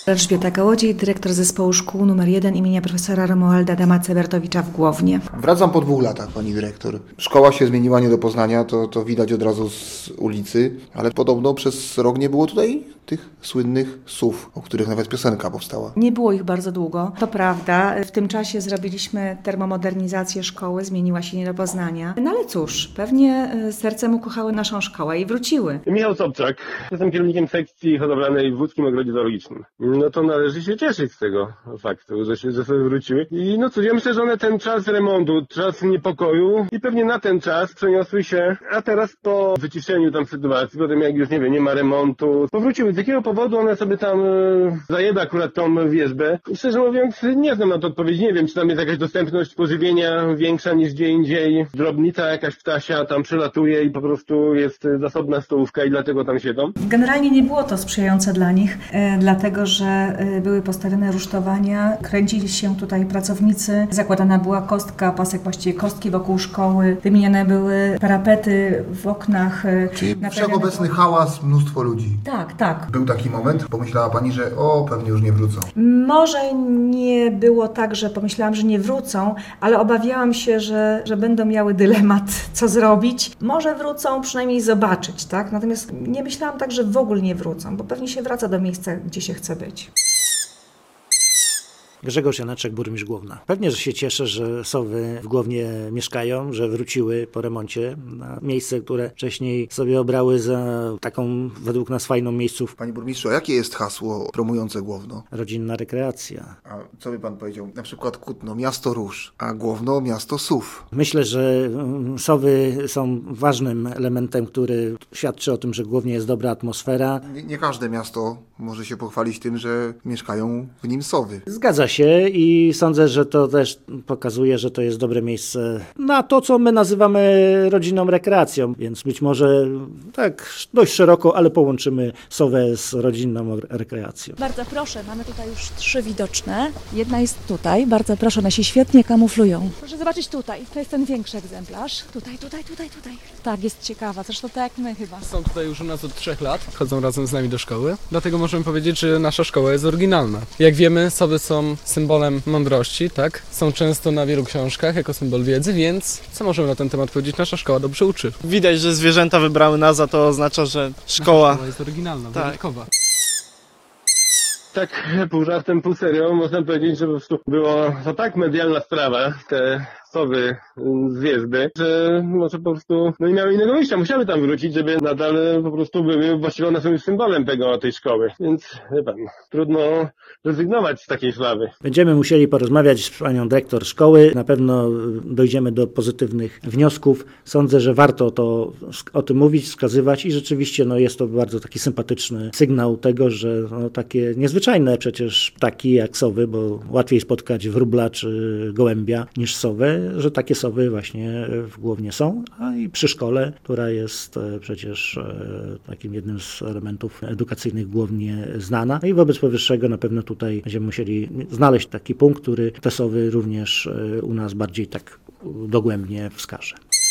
Elżbieta Kołodziej, dyrektor zespołu szkół nr 1 imienia profesora Romualda Dama-Cebertowicza w Głownie. Wracam po 2 latach, pani dyrektor. Szkoła się zmieniła nie do poznania, to widać od razu z ulicy, ale podobno przez rok nie było tutaj tych słynnych SUV, o których nawet piosenka powstała. Nie było ich bardzo długo, to prawda. W tym czasie zrobiliśmy termomodernizację szkoły, zmieniła się nie do poznania. No ale cóż, pewnie sercem ukochały naszą szkołę i wróciły. Michał Sobczak, jestem kierownikiem sekcji hodowlanej w Łódzkim Ogrodzie Zoologicznym. No to należy się cieszyć z tego faktu, że sobie wróciły. I no cóż, ja myślę, że one ten czas remontu, czas niepokoju i pewnie na ten czas przeniosły się, a teraz po wyciszeniu tam sytuacji, potem jak już nie ma remontu, powróciły. Z jakiego powodu one sobie tam zajęły akurat tą wierzbę? I szczerze mówiąc, nie znam na to odpowiedzi. Nie wiem, czy tam jest jakaś dostępność pożywienia większa niż gdzie indziej. Drobnica jakaś ptasia tam przylatuje i po prostu jest zasobna stołówka i dlatego tam siedzą. Generalnie nie było to sprzyjające dla nich, dlatego że były postawione rusztowania, kręcili się tutaj pracownicy, zakładana była kostka, pasek właściwie kostki wokół szkoły, wymieniane były parapety w oknach. Czyli wszechobecny hałas, mnóstwo ludzi. Tak. Był taki moment, pomyślała pani, że pewnie już nie wrócą. Może nie było tak, że pomyślałam, że nie wrócą, ale obawiałam się, że będą miały dylemat, co zrobić. Może wrócą, przynajmniej zobaczyć, tak? Natomiast nie myślałam tak, że w ogóle nie wrócą, bo pewnie się wraca do miejsca, gdzie się chce być. Grzegorz Janeczek, burmistrz Głowna. Pewnie, że się cieszę, że sowy w Głownie mieszkają, że wróciły po remoncie na miejsce, które wcześniej sobie obrały za taką według nas fajną miejscówkę. Panie burmistrzu, a jakie jest hasło promujące Głowno? Rodzinna rekreacja. A co by pan powiedział? Na przykład Kutno, miasto róż, a Głowno, miasto sów. Myślę, że sowy są ważnym elementem, który świadczy o tym, że w Głownie jest dobra atmosfera. Nie każde miasto może się pochwalić tym, że mieszkają w nim sowy. Zgadza się i sądzę, że to też pokazuje, że to jest dobre miejsce na to, co my nazywamy rodzinną rekreacją, więc być może tak dość szeroko, ale połączymy sowę z rodzinną rekreacją. Bardzo proszę, mamy tutaj już 3 widoczne. Jedna jest tutaj, bardzo proszę, one się świetnie kamuflują. Proszę zobaczyć tutaj, to jest ten większy egzemplarz. Tutaj. Tak, jest ciekawa, zresztą tak jak my chyba. Są tutaj już u nas od 3 lat, chodzą razem z nami do szkoły, dlatego możemy powiedzieć, że nasza szkoła jest oryginalna. Jak wiemy, sowy są symbolem mądrości, tak? Są często na wielu książkach jako symbol wiedzy, więc co możemy na ten temat powiedzieć? Nasza szkoła dobrze uczy. Widać, że zwierzęta wybrały nas, a to oznacza, że szkoła jest oryginalna, wyjątkowa. Tak pół żartem, pół serio można powiedzieć, że po prostu była to tak medialna sprawa, te sowy z wierzby, że może po prostu nie miały innego wyjścia, musiały tam wrócić, żeby nadal po prostu były właściwie one są symbolem tej szkoły, więc wie pan, trudno rezygnować z takiej sławy. Będziemy musieli porozmawiać z panią dyrektor szkoły, na pewno dojdziemy do pozytywnych wniosków. Sądzę, że warto o tym mówić, wskazywać i rzeczywiście jest to bardzo taki sympatyczny sygnał tego, że takie niezwyczajne przecież ptaki jak sowy, bo łatwiej spotkać wróbla czy gołębia niż sowę, że takie sowy właśnie w Głownie są, a i przy szkole, która jest przecież takim jednym z elementów edukacyjnych w Głownie znana. No i wobec powyższego na pewno tutaj będziemy musieli znaleźć taki punkt, który te sowy również u nas bardziej tak dogłębnie wskaże.